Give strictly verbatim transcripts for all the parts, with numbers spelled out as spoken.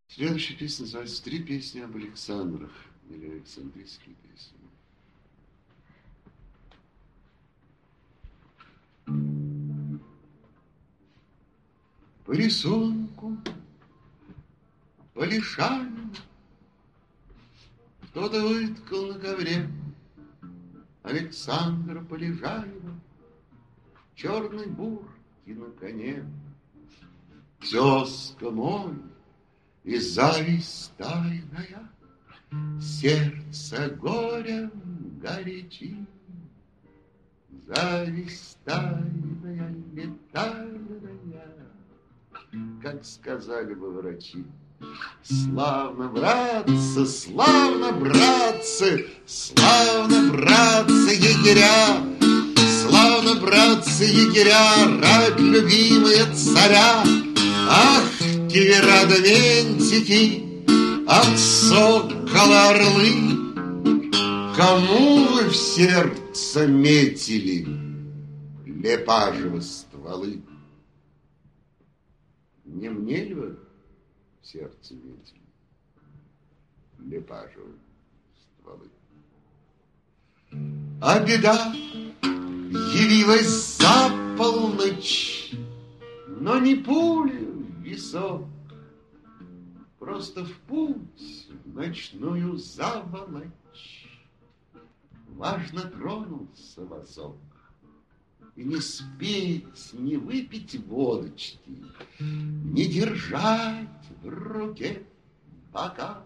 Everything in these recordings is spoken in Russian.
Следующая песня называется «Три песни об Александрах» или «Александрийские песни». По рисунку, по лишанию кто-то выткал на ковре Александра Полежаева в черной бурке на коне. Тезка мой и зависть тайная сердце горем горячи. Зависть тайная, летальная, как сказали бы врачи. Славно, братцы, славно, братцы, славно, братцы, егеря, славно, братцы, егеря, рать любимые царя. Ах, киверада ментики, от сокола орлы, кому вы в сердце метили Лепажева стволы? Не мне ли вы в сердце метили Лепажева стволы? А беда явилась за полночь, но не пули в висок, просто в путь в ночную заволочь. Важно тронулся возок, и не спеть, не выпить водочки, не держать в руке бокал.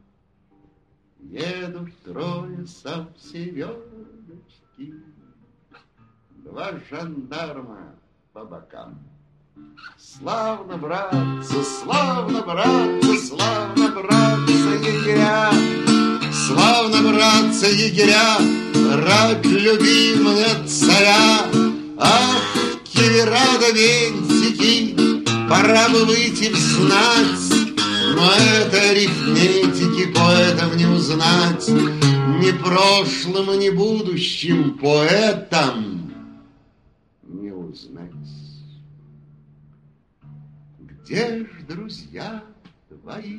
Едут трое самсерёдочки, два жандарма по бокам. Славно, братцы, славно, братцы, славно, братцы, егеря, славно, братцы, егеря, рать любимая царя. Ах, киверада вентики, пора бы выйти в знать, но это арифметики поэтам не узнать, ни прошлым и ни будущим поэтам не узнать. Где ж, друзья твои,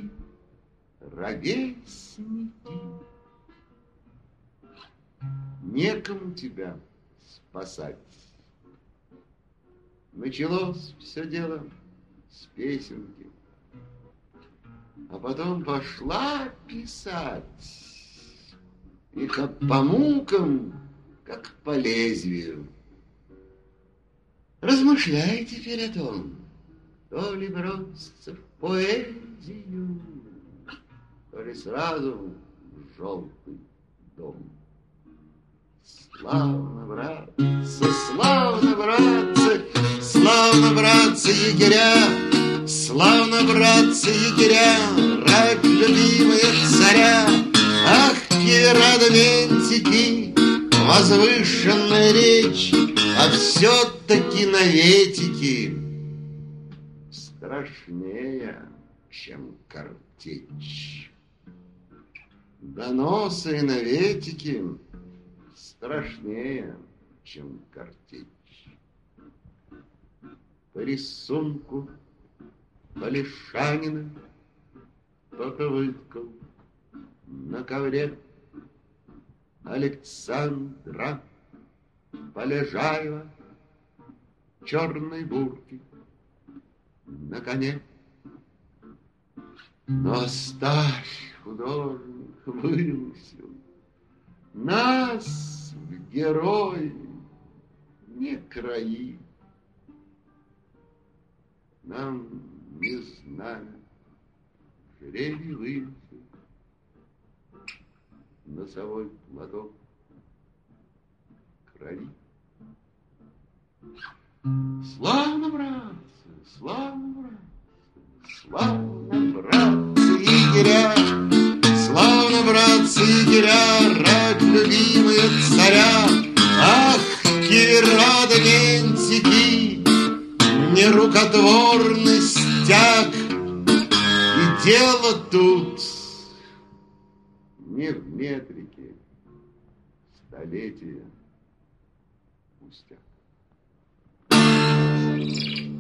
ровесники? Некому тебя спасать. Началось все дело с песенки, а потом пошла писать. И как по мукам, как по лезвию. Размышляй теперь о том, то ли броситься в поэзию, то ли сразу в желтый дом. Славно, братцы, славно, братцы, славно, братцы, егеря, славно, братцы, егеря, рать любимая царя. Ах, киверада ментики, возвышенная речь, а все-таки наветики страшнее, чем картечь. Доносы и наветики страшнее, чем картечь. По рисунку Полишанина кто-то выткал на ковре Александра Полежаева в черной бурке на коне. Но оставь, художник, вымысел, нас в герои не краи. Нам не знаю, жребий вынесет носовой платок крови. Славно, братцы, славно, братцы, славно, братцы, егеря, славно, братцы, егеря, рать любимая царя. Ах, киверада ментики, нерукотворный стяг, и дело тут не в метрике, столетия пустяк.